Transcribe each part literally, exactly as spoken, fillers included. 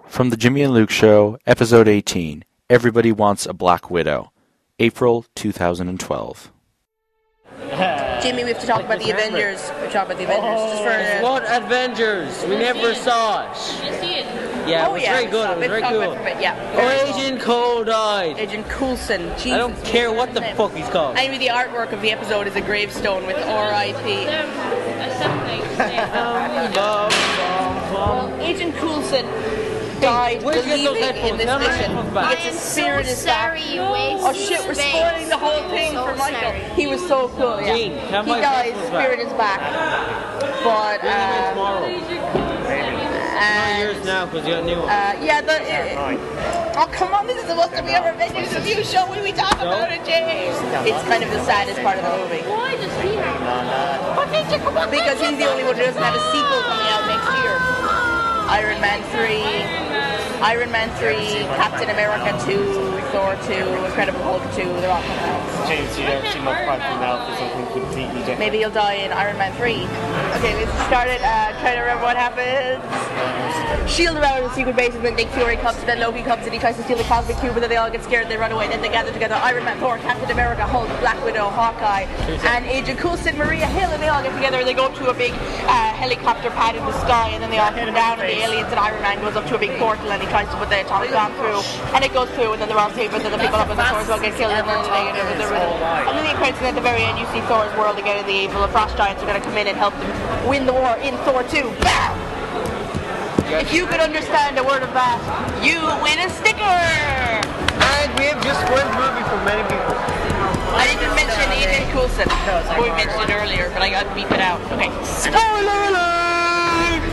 From the Jimmy and Luke Show, Episode eighteen, Everybody Wants a Black Widow, April twenty twelve. Jimmy, we have to talk about the Avengers. We have to talk about the Avengers. Oh, just for, uh, what Avengers? We never saw it. Did you see it? Yeah, oh, it was yeah, very good. It was Let's very talk cool. about it, yeah. Oh, Agent Cole died. Agent Coulson. Jesus, I don't care what the name. fuck he's called. Anyway, the artwork of the episode is a gravestone with R I P Um, assembling. Bum, Well, Agent Coulson died where'd you get those believing in headphones? this Tell me mission. headphones back. He I gets am his so spirit is back. sorry you wasted Oh shit, we're space. spoiling the whole thing So for Michael. sorry. He was so cool, yeah. Gene, tell he my dies, headphones spirit back. is back. But, Bring them in uh, tomorrow. Not and, yours now, because you got a new one. uh, yeah, the, it, oh come on, this is supposed to be our Avengers review show when we talk about it, James. It's kind of the saddest part of the movie. Why does he have Because he's the only one who doesn't have a sequel coming out next year. Iron Man three, Iron Man three, Captain America two, Thor two, Incredible Hulk two, they're all coming out. James, you ever seen my five from now for something completely different? Maybe he'll die in Iron Man three. Okay, let's start it. Uh, trying to remember what happens. Shield around the secret bases when Nick Fury comes, then Loki comes and he tries to steal the cosmic cube, and then they all get scared, they run away, then they gather together. Iron Man, Thor, Captain America, Hulk, Black Widow, Hawkeye, and Agent Coulson, Maria Hill, and they all get together and they go up to a big uh, helicopter pad in the sky, and then they all come down, and the aliens and Iron Man goes up to a big portal, and he tries to put the atomic bomb through, and it goes through, and then they're all safe, and then the people up in the swords all get killed, and then they get with and then the credits, and at the very end you see Thor's world again, and the evil frost giants are going to come in and help them win the war in Thor two. Bam! If you could understand a word of that, you win a sticker! And we have just one movie for many people. I didn't mention Agent Coulson. We mentioned it earlier, but I got to beep it out. Okay. Spoiler alert!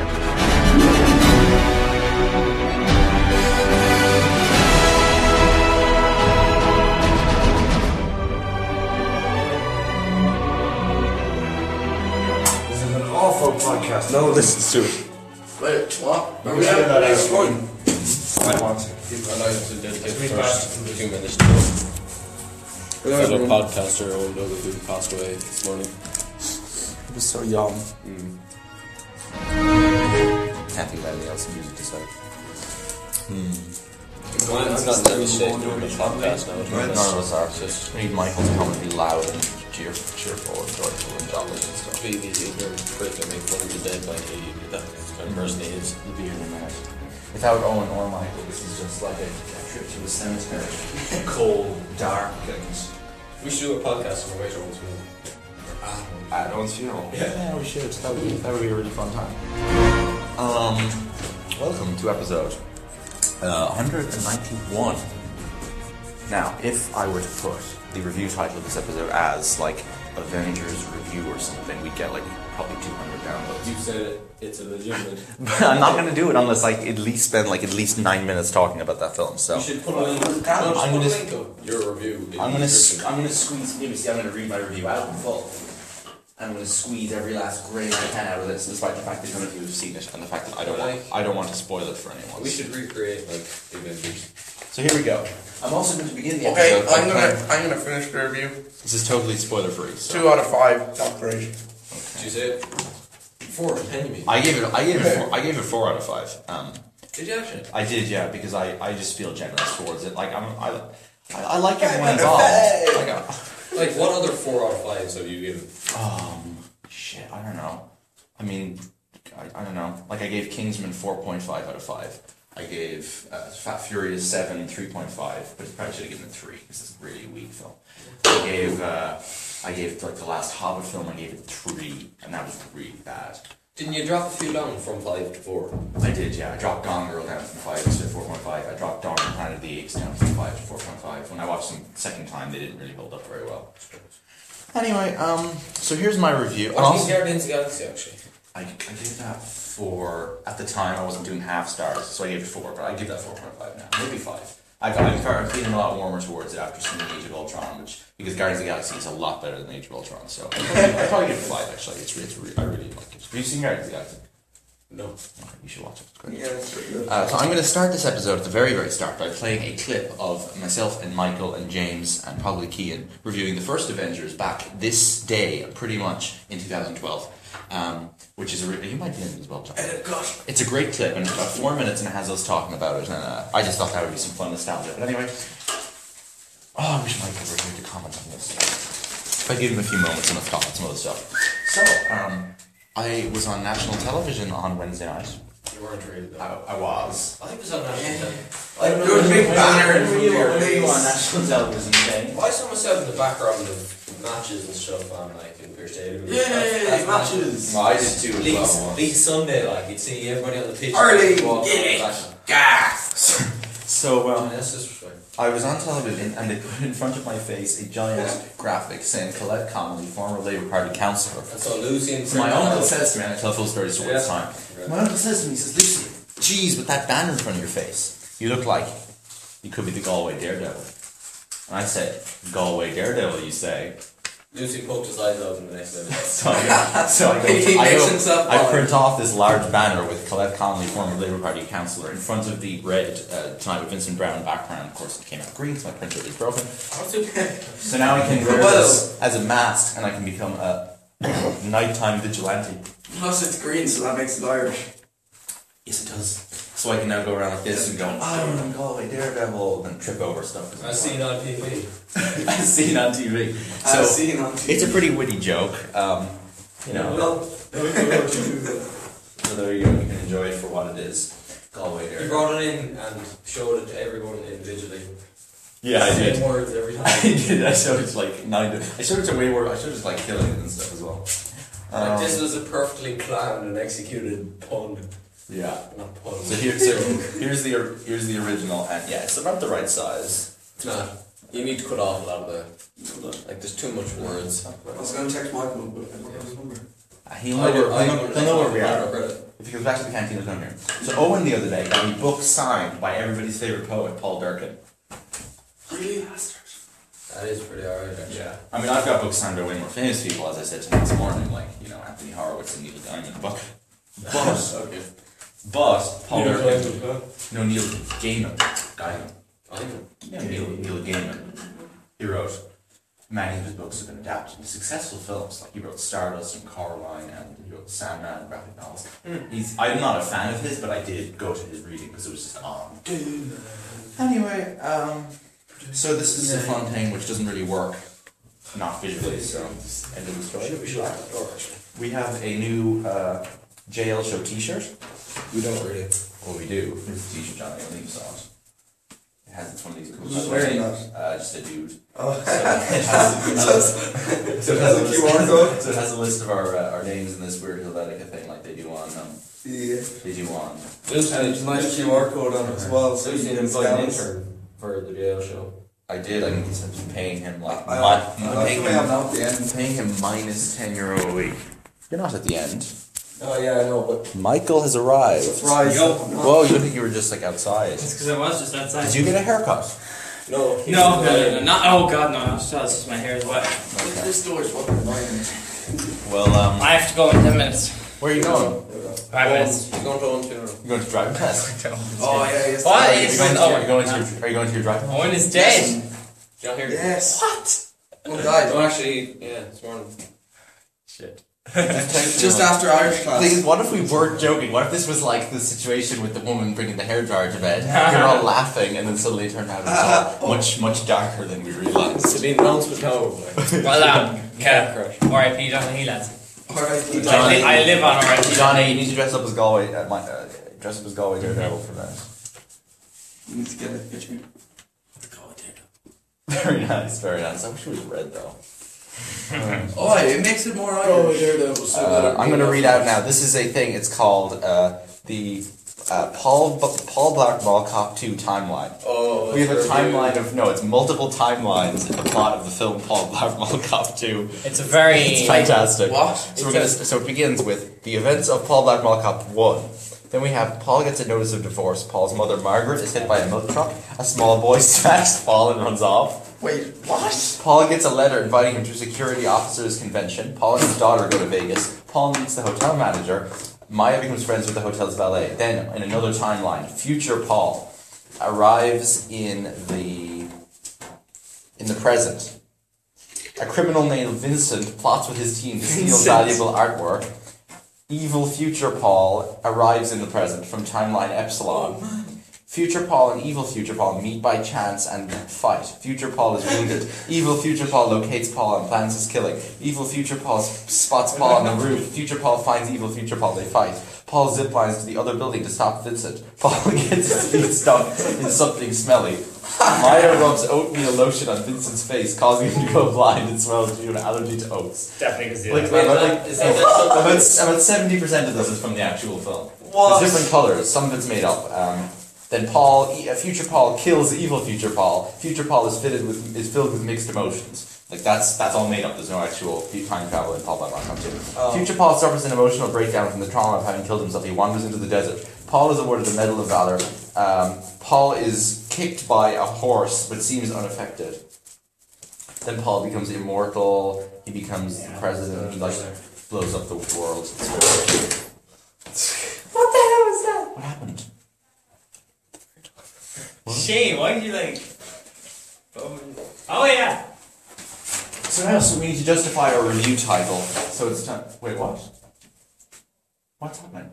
This is an awful podcast. No one listens to it. Wait, what? Are We we should out? not It's have- fine. I want to. I'd like to dedicate Three the parts. first two minutes to a fellow podcaster, old Doug, who passed away this morning. He was so young. Can't think of anything else in music to say. Well, I'm not in any state doing the podcast now. None of us are. It's just We need Michael to come and be loud and cheer, cheerful and joyful and jolly and stuff. be the ignorant prick and make fun of the dead like he, that kind of person he is. The beard in that. Without Owen or Michael, this is just like a, a trip to a cemetery. Cold, dark, and We should do a podcast on the way to Owen's funeral. I don't funeral. Yeah, we should. That would, be, that would be a really fun time. Um, welcome to episode uh, one ninety-one. Now, if I were to put the review title of this episode as like Avengers Review or something, we'd get like probably two hundred downloads. You said it, it's a legitimate. But I'm not going to do it unless I at least spend like at least nine minutes talking about that film. So You should put a link. I'm No, just put gonna- a link of your review. in I'm the gonna description. I'm gonna squeeze. You see, I'm gonna read my review out in full. I'm gonna squeeze every last grain I can out of this, despite the fact that none of you have seen it, and the fact that I don't want I don't want to spoil it for anyone. We should recreate like the Avengers. So here we go. I'm also going to begin the Okay, episode. by I'm gonna playing- I'm gonna finish the review. This is totally spoiler free. So. Two out of five. Not great. Did you say it? Four, enemy. I gave it. I gave it. Four, I gave it four out of five. Um, Did you actually? I did, yeah, because I, I just feel generous towards it. Like I'm. I, I, I like everyone involved. Like, uh, Like, what other four out of fives have you given? Um, shit, I don't know. I mean, I, I don't know. Like, I gave Kingsman four point five out of five. I gave uh, Fat Furious seven, three point five, but I probably should have given it three, because it's really a weak film. I gave, uh, I gave, like, the last Hobbit film, I gave it three, and that was really bad. Didn't you drop a few down from five to four? I did, yeah. I dropped Gone Girl down from five to four point five. I dropped Dawn and Planet of the Apes down from five to four point five. When I watched them second time, they didn't really hold up very well. Anyway, um, so here's my review. What do you think Guardians of the Galaxy, actually? I, I gave that four. At the time, I wasn't doing half stars, so I gave it four, but I give that four point five now. Maybe five. I, I'm, I'm feeling a lot warmer towards it after seeing Age of Ultron, which, because Guardians of the Galaxy is a lot better than Age of Ultron, so I'd probably, I'd probably give it five, actually. It's, it's re- I really like it. Have you seen Guardians of the Galaxy? No. Okay, you should watch it. It's great. Yeah, that's pretty good. Uh, so I'm going to start this episode at the very, very start by playing a clip of myself and Michael and James and probably Cian reviewing the first Avengers back this day, pretty much, in two thousand twelve. um, which is a re- you might be in it as well, John. It's a great clip, and it's about four minutes, and it has us talking about it. And uh, I just thought that would be some fun nostalgia. But anyway, oh, I wish Michael were here to comment on this. If I give him a few moments, and I'll comment some other stuff. So, um, I was on national television on Wednesday night. You weren't really though. I, I was. I think it was on national television. Like, there was a big banner in front of your face. national television thing? Well, I saw myself in the background of matches and stuff on like in Beer Stadium. Yeah, That's- that's matches. No, I did too as League, well. League Sunday, like you'd see everybody on the pitch. Early, walk get it. on the Gas. So, back. um, That's disrespect. I was on television and they put in front of my face a giant graphic saying Colette Connolly, former Labour Party councillor. And so Lucy and So my uncle says to me, and I tell full story so it's time. Yeah. My uncle says to me, he says, Lucy, geez, with that banner in front of your face, you look like you could be the Galway Daredevil. And I said, Galway Daredevil, you say? Lucy poked his eyes out in the next minute. So I, so I, go, He I, makes go, himself I on. print off this large banner with Colette Connolly, former Labour Party councillor, in front of the red uh, Tonight with Vincent Brown background. Of course, it came out green, so my printer is broken. So now I can wear Well. this as a mask, and I can become a nighttime vigilante. Plus it's green, so that makes it Irish. Yes, it does. So I can now go around like this and go, oh, I'm Galway Daredevil, and trip over stuff. I've seen on T V. I've seen on T V. So I've seen on T V. it's a pretty witty joke. Um, you know. Well, So there you go, you can enjoy it for what it is. Galway You Daredevil. brought it in and showed it to everyone individually. Yeah, I Same did. words every time. I did. I showed it to like nine. I showed it to way more. I showed it to like killing it and stuff as well. Like, Um, this was a perfectly planned and executed pun. yeah. Not pun. So here, so here's the or- here's the original, and yeah, it's about the right size. It's not. You need to cut off a lot of the. Like, there's too much words. I was going to text Michael, but I don't know his number. Uh, He'll know, where, he'll know, he'll know where we are. Credit. If he goes back to the canteen, he'll come here. So Owen the other day got me book signed by everybody's favorite poet, Paul Durkin. Really? That is pretty alright, actually. Yeah. I mean, I've got books signed by way more famous people, as I said to him this morning, like, you know, Anthony Horowitz and Neil Diamond. But, but, Okay. but, Paul Neil Durkin. Diamond, huh? No, Neil Gaiman. Gaiman. I know. Yeah, Neil, Neil Gaiman. He wrote, many of his books have been adapted into successful films, like he wrote Stardust and Coraline, and he wrote Sandman, graphic novels. He's, I'm not a fan of his, but I did go to his reading because it was just on. Anyway, um, so this is a fun thing which doesn't really work, not visually, so end of the story. We should lock that door, actually. We have a new uh, J L Show t-shirt. We don't really. Well, we do. Here's the t-shirt, Johnny, I think you saw it. It has, it's one of these cool Who's shirts. wearing that? Uh, just a dude. Oh, So it has, it has, so it has a a list- Q R code? So it has a list of our uh, our names in this weird Helvetica thing, like they do on um, Yeah. they do on. And there's a nice Q R code on it as well. So Lucy you can employed an scan it. intern for the jail show. I did. I think he's been paying him like I, mi- I, I paying think I'm him, not at the end. paying him minus ten euro a week. You're not at the end. Oh, yeah, I know, but. Michael has arrived. Surprise. Yo. Whoa, you think you were just like outside? It's because I was just outside. Did you get a haircut? No. No, no, no, no, not. Oh god, no, no. It's just my hair is wet. Okay. This door is fucking annoying. Well, um, I have to go in ten minutes. where are you going? Five minutes. He's going to Owen's funeral. You're going to driving test. Oh, yeah, yes. What? Are you It's- going to, oh, are you going to your, are you going to your driving? Owen is dead. Did you not hear? Yes. What? One died. No, actually, yeah, this morning. Shit. Just after Irish class. Thing is, what if we weren't joking? What if this was like the situation with the woman bringing the hairdryer to bed? You're all laughing, and then suddenly it turned out it was all much, much darker than we realised. Sabine Bounce with no. Well, um, yeah. R I P John He lads. Alright, I, li- I live on R I P Johnny, you need to dress up as Galway. Uh, my, uh, dress up as Galway Daredevil for that. You need to get a picture. Very nice, very nice. I wish it was red though. Oh, it makes it more Irish. Uh, I'm going to read out now. This is a thing. It's called uh, the uh, Paul B- Paul Blart Mall Cop two timeline. Oh, We have a that's very timeline of no, it's multiple timelines in the plot of the film Paul Blart Mall Cop two. It's a very. It's fantastic. What? So we're gonna. So it begins with the events of Paul Blart Mall Cop one. Then we have Paul gets a notice of divorce. Paul's mother Margaret is hit by a milk truck. A small boy smacks Paul and runs off. Wait, what? Paul gets a letter inviting him to a security officers convention. Paul and his daughter go to Vegas. Paul meets the hotel manager. Maya becomes friends with the hotel's valet. Then, in another timeline, future Paul arrives in the in the present. A criminal named Vincent plots with his team to steal Vincent. valuable artwork. Evil Future Paul arrives in the present from timeline Epsilon. Future Paul and Evil Future Paul meet by chance and fight. Future Paul is wounded. Evil Future Paul locates Paul and plans his killing. Evil Future Paul spots Paul on the roof. Future Paul finds Evil Future Paul. They fight. Paul ziplines to the other building to stop Vincent. Paul gets his feet stuck in something smelly. Maya rubs oatmeal lotion on Vincent's face, causing him to go blind and swells due to an allergy to oats. Definitely because the Like, other about, way. like, about, about seventy percent of this is from the actual film. What? There's different colours, some of it's made up. Um, then Paul, uh, Future Paul kills Evil Future Paul. Future Paul is fitted with is filled with mixed emotions. Like that's that's all made up. There's no actual time travel in Paul by Mark two. Oh. Future Paul suffers an emotional breakdown from the trauma of having killed himself. He wanders into the desert. Paul is awarded the Medal of Valor. Um, Paul is kicked by a horse, but seems unaffected. Then Paul becomes immortal. He becomes the president. He like blows up the world. What the hell was that? What happened? Shane, why did you like? Oh yeah. So now, so we need to justify our review title. So it's time. Wait, what? What's happening?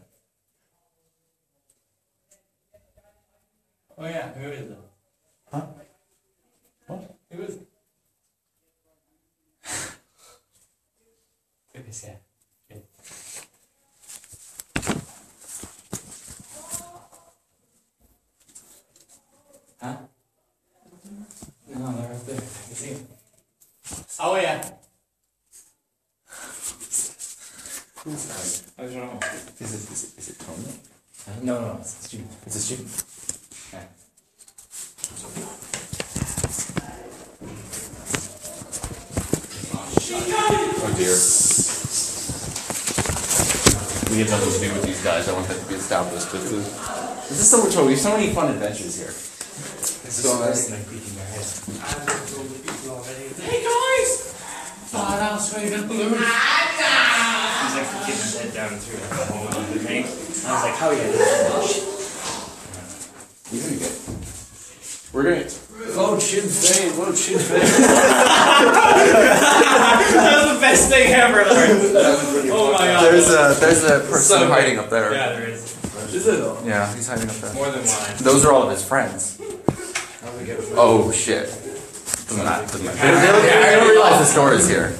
Oh yeah. Who is it? Huh? What? Who is it? Goodness, yeah. Good. Huh? No, they're up there. I can see them. Oh yeah. I don't know. Is it, is it, is it Tony? Uh, no, no, it's a student. It's a student. Yeah. Oh dear. We have nothing to do with these guys. I want that to be established. But this, this is so much fun. We have so many fun adventures here. This is so nice. Like beating their head. Hey guys! Thought I was ready to balloon. He's like getting his head down through the hole of the thing. I was like, how are you doing? You're gonna get. We're gonna. Vote Sinn Féin, vote Sinn Féin. That was the best thing ever, Lord. Oh my god. There's a there's a person So hiding up there. Yeah, there is. Is it though? Yeah, he's hiding up there. More than one. Those are all of his friends. How do we get it? Oh shit. Doesn't matter. Doesn't matter. They, they, they, I don't realize the store is here.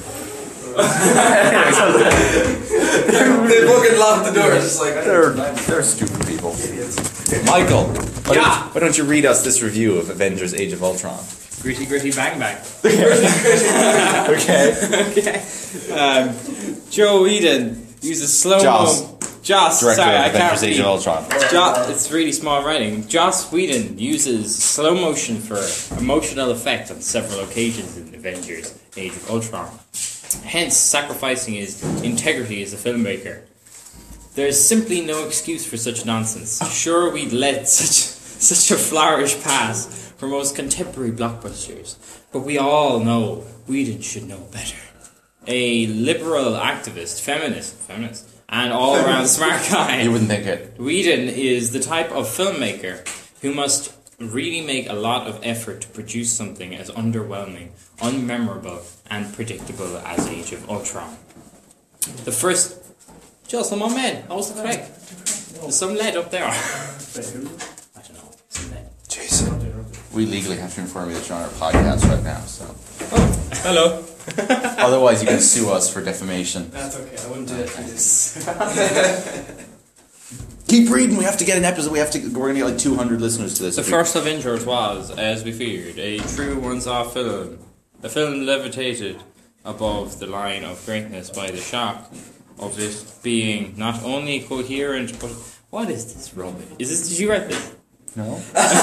They fucking locked the door. Just like They're they're stupid people. Michael, why, Yeah. don't, why don't you read us this review of Avengers: Age of Ultron? Gritty, gritty, bang, bang. Okay. Okay. Um, Joe Eden uses slow mo. Joss. Joss. Director Sorry, of I can't Avengers: Age read. of Ultron. Jo- it's really small writing. Joss Whedon uses slow motion for emotional effect on several occasions in Avengers: Age of Ultron, hence sacrificing his integrity as a filmmaker. There's simply no excuse for such nonsense. Sure, we'd let such such a flourish pass for most contemporary blockbusters, but we all know Whedon should know better. A liberal activist, feminist, feminist, and all-around smart guy. You wouldn't think it. Whedon is the type of filmmaker who must really make a lot of effort to produce something as underwhelming, unmemorable, and predictable as Age of Ultron. The first... Just my man, how's the crack? There's some lead up there. I don't know, some lead. Jason, we legally have to inform you that you're on our podcast right now, so... Oh, hello. Otherwise you can sue us for defamation. That's okay, I wouldn't do it for this. Keep reading, we have to get an episode, we have to, we're gonna get like two hundred listeners to this. The first Avengers was, as we feared, a true once-off film. The film levitated above the line of greatness by the shock of it being not only coherent, but... What is this rubbish? Is this... Did you write this? No.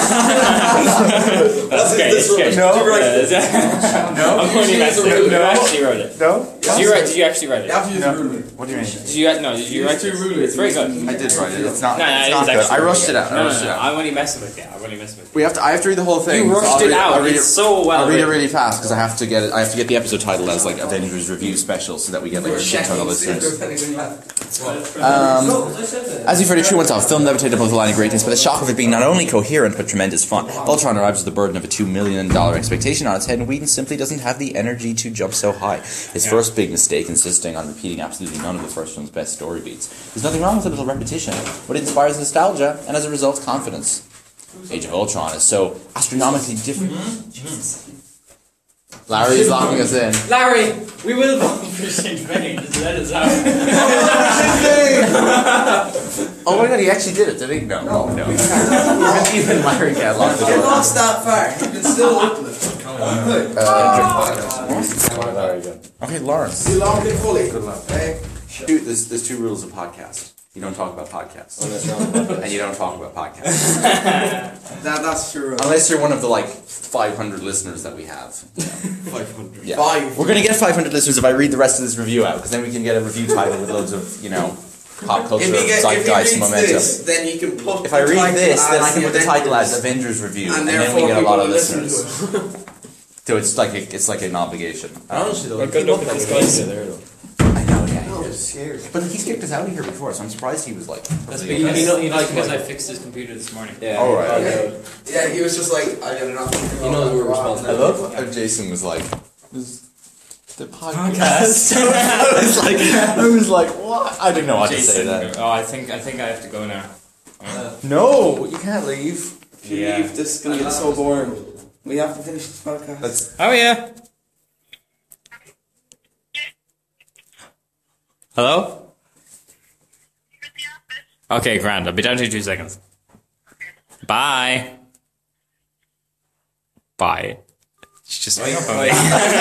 That's okay, this okay. rubbish? Did you write this? No. I'm only messing with you. You actually wrote it. No? Did you, write, did you actually write it? After you No. ruler. What do you mean? Did you, no, did you write too this? rude. It's very good. I did write it, it's not, No, no, it's it not is good. actually I rushed very it out, good. I No, rushed no, it no, out. I'm only messing with you. I'm only messing with you. We have to, I have to read the whole thing. You so rushed I'll it read, out. I'll read It's it, so well I'll read it written. really fast because I have to get it. I have to get the episode title as like Avengers Review Special so that we get like a shit ton of listeners. Um, as you've heard, it true once off, film never attained above the line of greatness, but the shock of it being not only coherent but tremendous fun. Ultron arrives with the burden of a two million dollars expectation on its head, and Whedon simply doesn't have the energy to jump so high. His first big mistake, insisting on repeating absolutely none of the first film's best story beats. There's nothing wrong with a little repetition, but it inspires nostalgia, and as a result, confidence. Age of Ultron is so astronomically different. Jesus. Larry's locking us in. Larry, we will vote for Saint Maine. Just let us out. Oh my god, he actually did it, did he? No, no, no. even, even Larry can't lock the door. He lost that far. You can still open it. Uh, okay, Lawrence. You locked it fully. Good luck. Hey. Dude, there's, there's two rules of podcast. You don't talk about podcasts. And you don't talk about podcasts. that, that's true. Unless you're one of the, like, five hundred listeners that we have. You know. five hundred. Yeah. Five. We're going to get five hundred listeners if I read the rest of this review out, because then we can get a review title with loads of, you know, pop culture, If he, get, zeitgeist, if he reads momentum. this, then he can put If I the read title this, then I as can put the Avengers. title as Avengers Review, and, And then we therefore get a lot of people listen listeners. to it. So it's like a, it's like an obligation. Honestly, though, We're good keep looking up at with this the guy. guys there, though. I know, yeah. Oh, it's scary. But he's kicked us out of here before, so I'm surprised he was like. That's really because, You know- you know- that's because I fixed his computer this morning. Yeah. All right. Yeah. Yeah, he was just like, I got enough. He knows we're responsible. I love how Jason was like, "This- the podcast. I was like, I was like, what? I didn't know what to say Jason, that. oh, I think I think I have to go now. No, you can't leave. If you Yeah. leave, this is gonna get so boring. We have to finish this podcast. That's Oh yeah. Hello? Okay, grand. I'll be down to two seconds. Bye. Bye. She just hung up on me.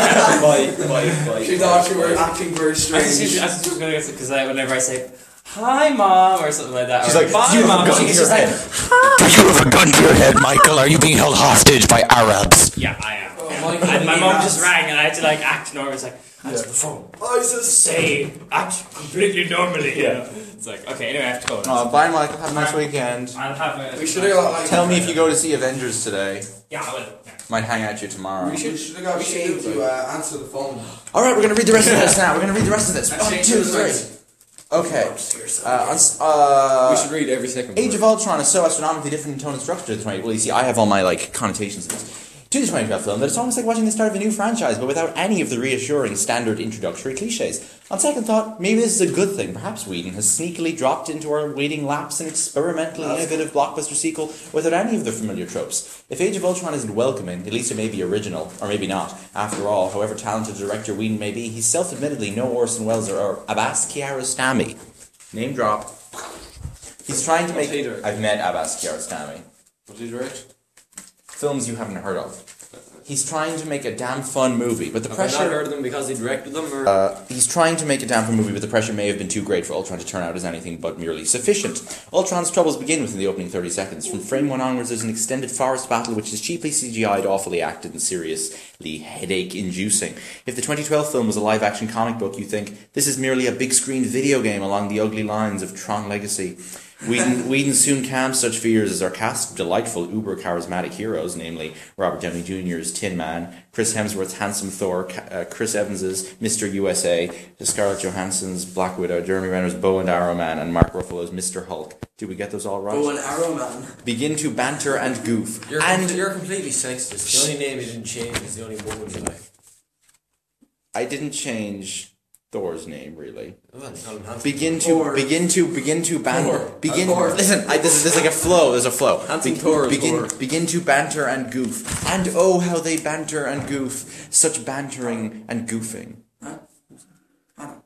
Bye, bye, bye. She thought you were acting very I thought she strange. I thought she was going to because I, whenever I say hi mom or something like that, She's or, like, bye "Do you have a mom," gun she's to your just like, head? Do you have a gun to your head, Michael? Are you being held hostage by Arabs? yeah, I am. Oh, And my my God. mom just rang and I had to like act normal. It's like answer the phone, ISIS. say act completely normally. Yeah. It's like okay. Anyway, I have to go. Oh, bye, Michael. Have a nice weekend. I'll have a. We should have got like. Tell me if you go to see Avengers today. Yeah, I will. Yeah. Might hang out you tomorrow. We should, we should have got Shane to uh, answer the phone. All right, we're gonna read the rest of this now. We're gonna read the rest of this. And One, Shane two, was like- three. Okay. Uh, uns- uh, We should read every second. Age of Ultron is so astronomically different in tone and structure to the twenty. Well, you see, I have all my like connotations of this. To the twenty twelve film, that it's almost like watching the start of a new franchise, but without any of the reassuring standard introductory cliches. On second thought, maybe this is a good thing. Perhaps Whedon has sneakily dropped into our waiting laps an experimentally innovative blockbuster sequel without any of the familiar tropes. If Age of Ultron isn't welcoming, at least it may be original, or maybe not. After all, however talented a director Whedon may be, he's self-admittedly no Orson Welles or Abbas Kiarostami. Name drop. He's trying to make... What's he direct? I've met Abbas Kiarostami. What did you direct? Films you haven't heard of. He's trying to make a damn fun movie, but the Have I not pressure... heard of them because he directed them, or Uh, he's trying to make a damn fun movie, but the pressure may have been too great for Ultron to turn out as anything but merely sufficient. Ultron's troubles begin within the opening thirty seconds. From frame one onwards, there's an extended forest battle which is cheaply C G I'd, awfully acted, and seriously headache-inducing. If the twenty twelve film was a live-action comic book, you think, this is merely a big-screen video game along the ugly lines of Tron Legacy. Whedon, Whedon soon calms such fears as our cast of delightful, uber-charismatic heroes, namely Robert Downey Junior's Tin Man, Chris Hemsworth's handsome Thor, uh, Chris Evans's Mister U S A, Scarlett Johansson's Black Widow, Jeremy Renner's Bow and Arrow Man, and Mark Ruffalo's Mister Hulk. Did we get those all right? Oh, an arrow man. Begin to banter and goof. you're and com- you're completely sexist. The only name you didn't change is the only woman you like. I didn't change Thor's name, really. Oh, well, call him Hanson. Begin to, Thor. begin to, begin to banter. Thor. Begin. Thor. Listen, I, this is this is like a flow. There's a flow. Handsome Thor is begin, Thor. begin to banter and goof. And oh, how they banter and goof. Such bantering and goofing. Huh? Hannah.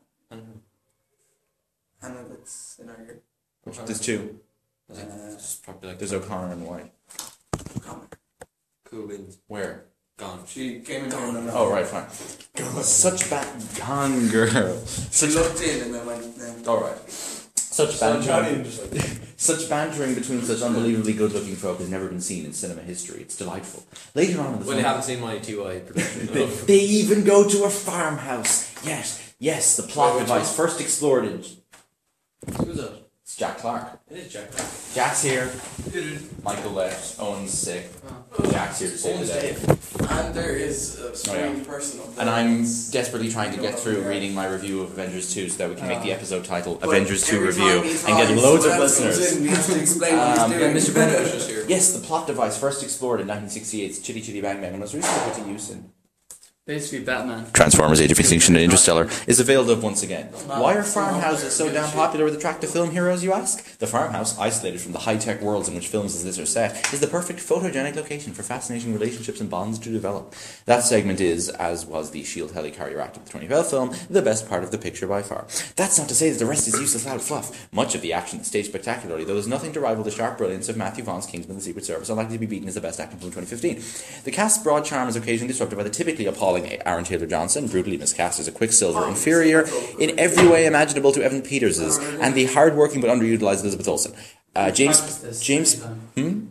Hannah, that's in our ear. There's two. Uh, It's probably like There's O'Connor and White. comic. cool beans. Where? Gone. She came in here and then Oh, right, fine. Such ban... Gone girl. she Such... looked in and then went, then. Alright. Such bantering... Such bantering between such unbelievably good-looking folk has never been seen in cinema history. It's delightful. Later on in the Well, film... you haven't seen my T Y production. They, they even go to a farmhouse. Yes, yes, the plot Wait, which device one? first explored in... Who's that? It's Jack Clark. It is Jack. Jack's here. Michael left. Owen's sick. Jack's here to save the day. And there is a strange Oh, yeah. person up there. And I'm desperately trying to get through reading my review of Avengers two so that we can make the episode title Avengers two Review and get loads of listeners. In, we have to explain what Um, he's doing. Mister Bennett is just here. Yes, the plot device first explored in nineteen sixty-eight's Chitty Chitty Bang Bang and was recently put to use in Basically, Batman. Transformers: Age of Extinction and Interstellar is availed of once again. Why are farmhouses so damn popular with attractive film heroes, you ask? The farmhouse, isolated from the high-tech worlds in which films as this are set, is the perfect photogenic location for fascinating relationships and bonds to develop. That segment is, as was the Shield helicarrier act of the twenty twelve film, the best part of the picture by far. That's not to say that the rest is useless loud fluff. Much of the action is staged spectacularly, though there's nothing to rival the sharp brilliance of Matthew Vaughn's Kingsman: The Secret Service, unlikely to be beaten as the best acting film of twenty fifteen. The cast's broad charm is occasionally disrupted by the typically appalling Aaron Taylor-Johnson, brutally miscast as a Quicksilver, inferior in every way imaginable to Evan Peters', and the hard-working but underutilized Elizabeth Olsen. Uh, James, James, hmm?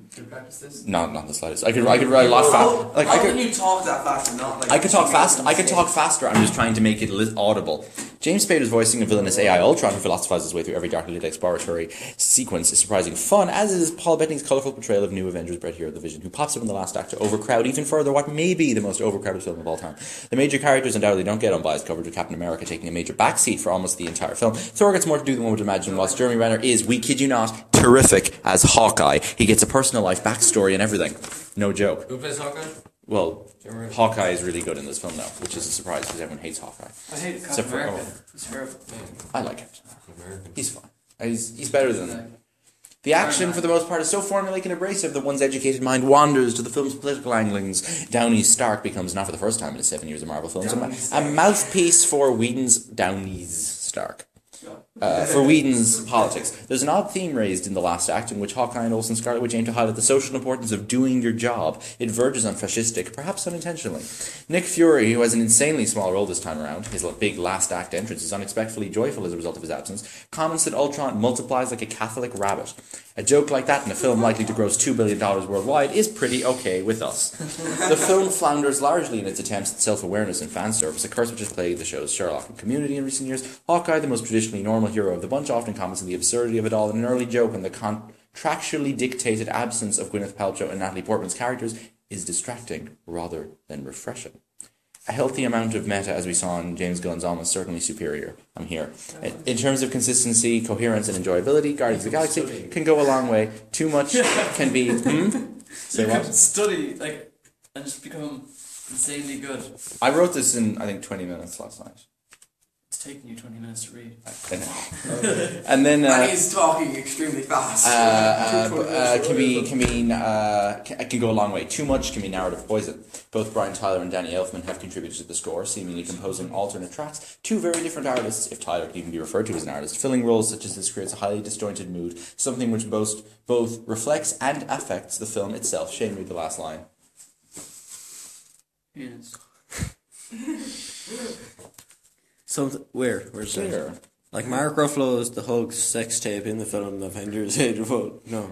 Not, not the slightest. I could, I could write a lot fast. Like How I could, can you talk that fast and not like... I could talk fast. I could talk faster. I'm just trying to make it li- audible. James Spader's voicing a villainous A I Ultron who philosophizes his way through every darkly lit exploratory sequence is surprising fun, as is Paul Bettany's colourful portrayal of New Avengers bred hero the Vision, who pops up in the last act to overcrowd even further what may be the most overcrowded film of all time. The major characters undoubtedly don't get unbiased coverage, with Captain America taking a major backseat for almost the entire film. Thor gets more to do than one would imagine, whilst Jeremy Renner is, we kid you not, terrific as Hawkeye. He gets a personal life backstory and everything. No joke. Who plays Hawkeye? Well, Hawkeye is really good in this film now, which is a surprise because everyone hates Hawkeye. I hate Except Captain for- America. oh. He's terrible. I like Captain America. He's fine. He's, he's better than... The action, for the most part, is so formulaic and abrasive that one's educated mind wanders to the film's political anglings. Downey Stark becomes, not for the first time in his seven years of Marvel films, a, ma- a mouthpiece for Whedon's... Downey's Stark. Uh, for Whedon's politics. There's an odd theme raised in the last act in which Hawkeye and Olsen Scarlet Witch aim to highlight the social importance of doing your job. It verges on fascistic, perhaps unintentionally. Nick Fury, who has an insanely small role this time around, his big last act entrance is unexpectedly joyful as a result of his absence, comments that Ultron multiplies like a Catholic rabbit. A joke like that in a film likely to gross two billion dollars worldwide is pretty okay with us. The film flounders largely in its attempts at self-awareness and fan service, a curse which has plagued the show's Sherlock and Community in recent years. Hawkeye, the most traditionally normal hero of the bunch, often comments on the absurdity of it all, and an early joke on the contractually dictated absence of Gwyneth Paltrow and Natalie Portman's characters is distracting rather than refreshing. A healthy amount of meta, as we saw in James Gunn's Alma, is certainly superior. I'm here. In terms of consistency, coherence, and enjoyability, Guardians of the Galaxy can go a long way. Too much can be... Hmm? Say You what? could study, like, and just become insanely good. I wrote this in, I think, twenty minutes last night. It's taking you twenty minutes to read. I know. And then... Uh, and he's talking extremely fast. Uh, uh, b- uh, can be can be uh, can, can go a long way. Too much can be narrative poison. Both Brian Tyler and Danny Elfman have contributed to the score, seemingly composing alternate tracks. Two very different artists, if Tyler could even be referred to as an artist, filling roles such as this creates a highly disjointed mood, something which both both reflects and affects the film itself. Shane, read the last line. Yes. Something where? Where's that? There. Like Mark Ruffalo's the Hulk sex tape in the film Avengers Age of Ultron. No.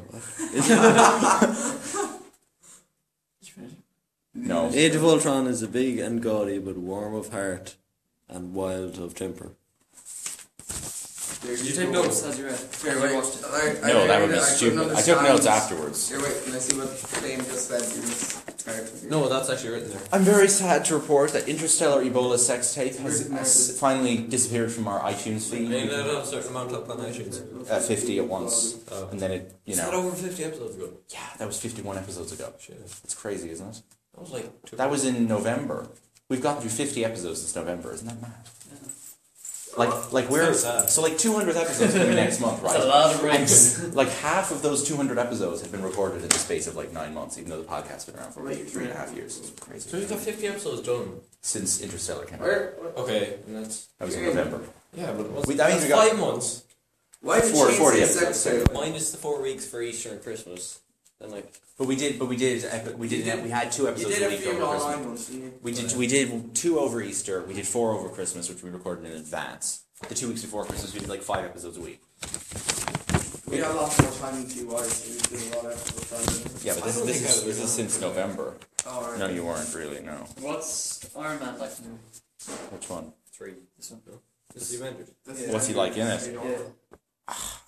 No. Age of Ultron is a big and gaudy but warm of heart and wild of temper. Did you take notes as you read? Here, wait. watched it. I, I, No, I, that would I, be I stupid. couldn't I took notes understand- afterwards. Here, wait, can I see what Dane just said? He was tired. No, that's actually written there. I'm very sad to report that Interstellar Ebola sex tape has, has finally disappeared from our iTunes feed. Ain't that a certain amount up on iTunes? Uh, fifty at once, Oh. and then it, you Is know. that over fifty episodes ago? Yeah, that was fifty-one episodes ago. Shit. It's crazy, isn't it? That was like... Two That was in November. We've gotten through fifty episodes since November. Isn't that mad? Like, like we're That's sad. so like two hundredth episodes coming next month, right? That's a lot of And rings. s- like half of those two hundred episodes have been recorded in the space of like nine months, even though the podcast's been around for like three and a half years. It's crazy. So we've got fifty episodes done. Since Interstellar came out. Where? Okay, and that's... That was in November. Yeah, but what's, We- that means that's we got- five months. Why did Four- she forty say episodes. sex tape? Minus the four weeks for Easter and Christmas. Then like... But we did, but we did, epi- we did, You did- we had two You episodes did a a week few over Christmas. online ones, didn't you? We did, we did two over Easter. We did four over Christmas, which we recorded in advance. The two weeks before Christmas, we did like five episodes a week. We had lots more time in T Y, so we did a lot of episodes. Yeah, but this, this is this is since November. Oh, right. No, you weren't really. No. What's Iron Man like now? Which one? Three. This one. This is the Avengers. This is What's he like in it? Yeah.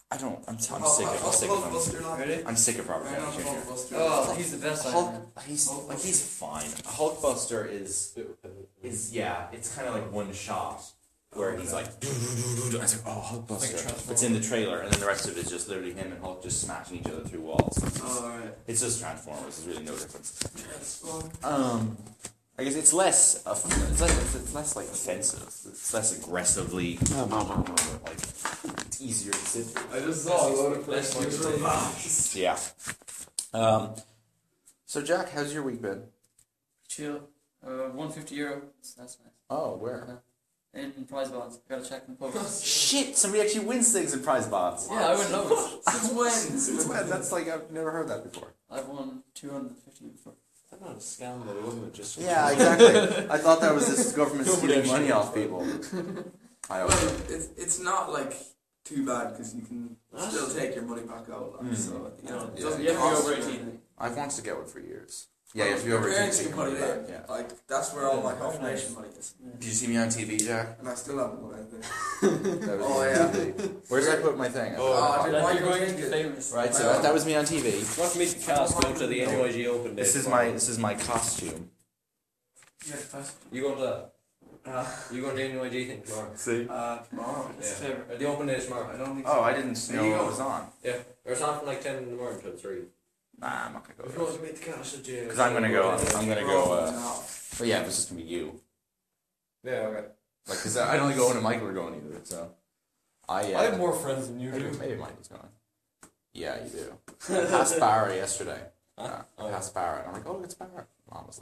I don't. I'm, I'm sick of. I'm sick of him. Ready? I'm sick of Robert Downey Junior Oh, he's the best. Hulk, he's like he's fine. Hulkbuster is is yeah. It's kind of like one shot where he's like. I was like, oh, Hulkbuster. It's in the trailer, and then the rest of it is just literally him and Hulk just smashing each other through walls. Oh, alright. It's just Transformers. There's really no difference. Um, I guess it's less. Uh, it's less. It's less like offensive. It's less aggressively. Like it's easier to sit through. I just saw a load of questions. Yeah. Um. So Jack, how's your week been? Chill. Uh, one fifty euro. That's nice. Oh, where? In prize bonds. Gotta check them posts. Shit! Somebody actually wins things in prize bonds. Yeah, I wouldn't know. Since when? Since when? That's like I've never heard that before. I've won two hundred fifty before. That's not a scam, though, wasn't it? Just Yeah, exactly. I thought that was this government stealing money off people. I Well, it's, it's not like too bad because you can still take your money back out. Like, Mm. So, you know, it Yeah. doesn't You have to be cost over you eighteen. anything. I've wanted to get one for years. Yeah, you have to be Your over parents eighteen. can put it in. Yeah. Like, that's where all my confirmation money is. Did you see me on T V, Jack? And I still haven't got anything. That was Oh, me yeah. on T V. Where did I put my thing? Oh, dude, Then why you're going you to be get- famous. Right, so that, that was me on T V. Want to meet the cast? Go to the N Y G Open Day. This is my this is my costume. You going to that? Uh, you going to the N Y G thing tomorrow? See? Uh, tomorrow. Yeah. Uh, the Open Day is tomorrow. I don't think Oh, so. I didn't There know you it go. was on. Yeah, or it's on from like ten in the morning till three. Nah, I'm not gonna If go. you want to meet the cast, yeah. Because I'm gonna go. I'm gonna go. Uh, No. but yeah, it's just gonna be you. Yeah, okay. Like, because I don't think Owen and Michael are going either. So I. Uh, I have more friends than you Maybe, do. maybe Michael's going. Yeah, you do. I passed Barra yesterday. Huh? Uh, Oh, I passed Barra, and I'm like, oh, look, it's Barra. Mom was like,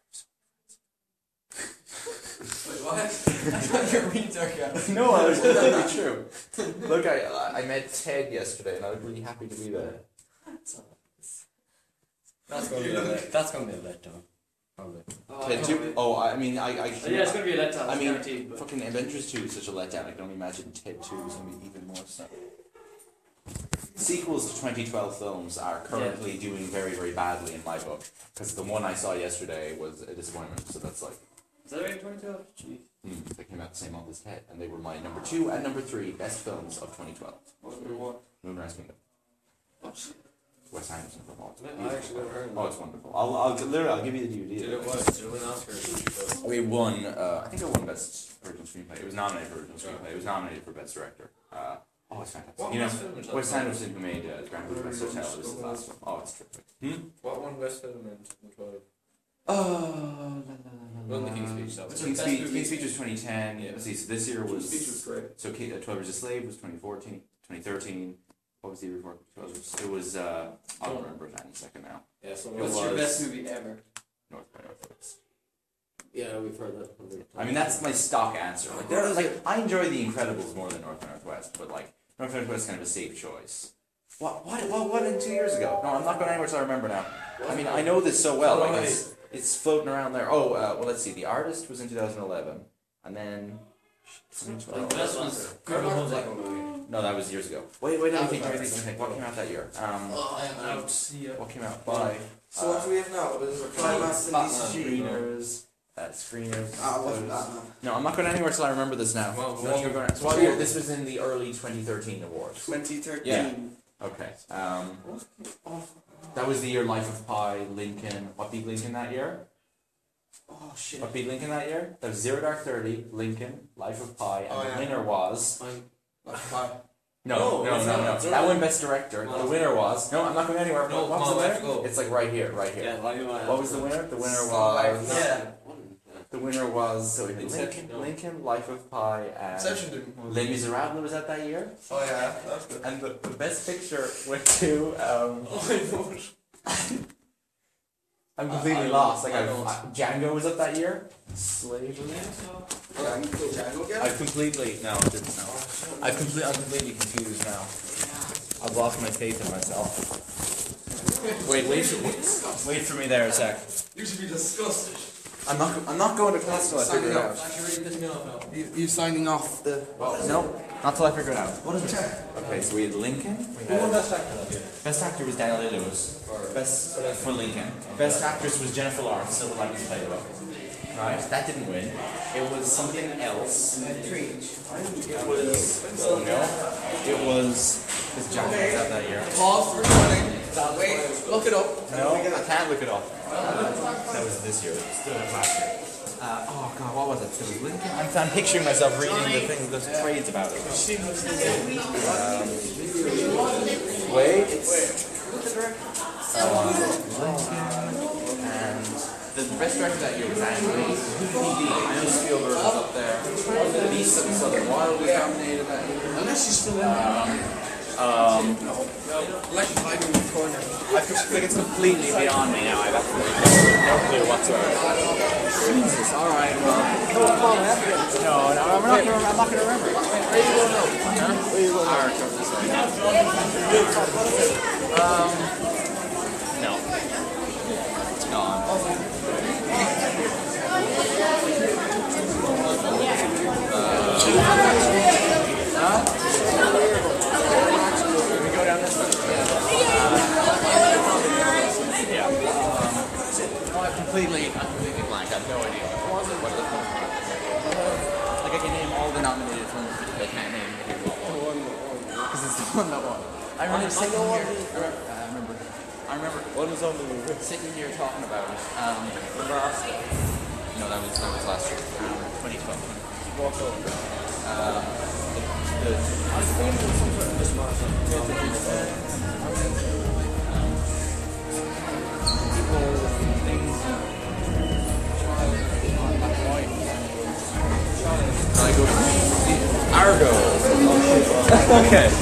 Wait, what? I thought you were being sarcastic. no, I was really true. Look, I I met Ted yesterday, and I was really happy to be there. That's going to be a let. That's going to be a letdown. Probably. Oh, Ted two. Oh, I mean, I. I Oh, yeah, it's gonna be a letdown. I it's mean, guaranteed, but fucking Avengers two is such a letdown. I can only imagine Ted two is going to be even more so. Sequels to twenty twelve films are currently doing very, very badly in my book. Because the one I saw yesterday was a disappointment, so that's like. is that right? Twenty twelve. Jeez. Mm, they came out the same month as Ted, and they were my number two and number three best films of twenty twelve. What was what? Moonrise Kingdom. Wes Anderson performance. I actually never heard of Oh, it's wonderful. I'll, I'll literally, I'll give you the D V D. Did it win? Did it win Oscars? We won. Uh, I think it won best original screenplay. It was nominated for original screenplay. It was nominated for best director. Uh, oh, it's fantastic. What you know, best film is that? Wes Anderson who made uh, Grand Budapest Hotel. This is the last one. Oh, it's terrific. Hmm. What won best film in twenty twelve? Oh, Won the King's Speech. That was King's Best Speech, movie. King's Speech was twenty ten. Yeah. Let's see, so this year was. Speech was great. So Ki- uh, twelve Years a Slave was twenty fourteen. twenty thirteen. What was the year before? It was. Uh, I'll remember it any second now. Yeah, so It What's was your best movie ever? North by Northwest. Yeah, we've heard that. From the I mean, that's my stock answer. Like, there, like I enjoy The Incredibles more than North by Northwest, but like North by Northwest is kind of a safe choice. What? What? What? What? In two years ago? No, I'm not going anywhere till I remember now. I mean, I know this so well. Like it's, it's floating around there. Oh, uh, well, let's see. The Artist was in two thousand eleven, and then. Like, the best one's Good Ones. No, that was years ago. Wait, wait, let me think. Let me think. Let me think. What came out that year? Um, Oh, I am out to see it. what came out by? So what do we have now? There's a Climax and Batman. D C G. Screeners. Uh, screeners. Ah, what's Batman? No, I'm not going anywhere till I remember this now. Well, So what you're year- going- so what year? This was in the early twenty thirteen awards. twenty thirteen. Yeah. Okay. Um, that was the year Life of Pi, Lincoln. What beat Lincoln that year? Oh shit. What beat Lincoln that year? That was Zero Dark Thirty, Lincoln, Life of Pi, and Oh, the yeah. winner was. That's fine. No, No, no, it's no, not. no. It's That not. won Best Director. No. The winner was. No, I'm not going anywhere. No, what was come the on, I have winner? to go. It's like right here, right here. Yeah, like you might What was the winner? The winner Life was. of Yeah. The winner was. So we had Inception, Lincoln, no. Lincoln, Life of Pi, and. Inception didn't. Les Miserables was that that year? Oh yeah, that's good. And the, the best picture went to. Um, Oh, I know it. I'm completely I- I lost. Like I I, don't. I, Django was up that year. Slavery. Django, Django again? I've completely no, I didn't know. I've completely, I'm completely confused now. I've lost my faith in myself. Wait, wait, for, wait for me there a sec. You should be disgusted. I'm not, I'm not going to class till I figure it out. Actually, reading this mail now. You, you signing off the. No, not till I figure it out. What is it? Okay, so we had Lincoln. We Who won had, Best Actor that year? best actor was Daniel Day-Lewis. Best for Lincoln. Best actress was Jennifer Lawrence. Silver Linings Playbook. Right, that didn't win. It was something else. It was, oh no, it was, because Jack was out that year. Pause for running. Wait, look it up. No, I can't look it up. That was this year, still last year. Uh, oh god, what was it? It was Lincoln. I'm, I'm picturing myself reading the things, the trades about it. Um, wait, it's um, Lincoln and the best director that year was Andy. P D. I know Spielberg was up there. Beast of the Southern Wild was nominated that year. Unless she's still in there. Um, Like hiding in the corner. I feel like it's completely beyond me now. I've absolutely no clue whatsoever. Jesus, alright, well. No, no, no, I'm not gonna, I'm not gonna remember. Where are you going now? Huh? Where are you going now? Alright, come this way. Um, no. It's gone. Uh, huh? Go down this way. Yeah. Um, no, I'm completely, I'm completely blank. I have no idea what it was. Like I can name all the nominated films, but I can't name the one. Because it's the one that won. I remember sitting here. I remember. I remember. I remember What was on the movie? sitting here talking about it. Um, no, that was that was last year. Um, twenty twelve. Walk over. Um, the, the, I think it was some sort of this marathon. people, things, child, black and white. I go, Argo. Okay.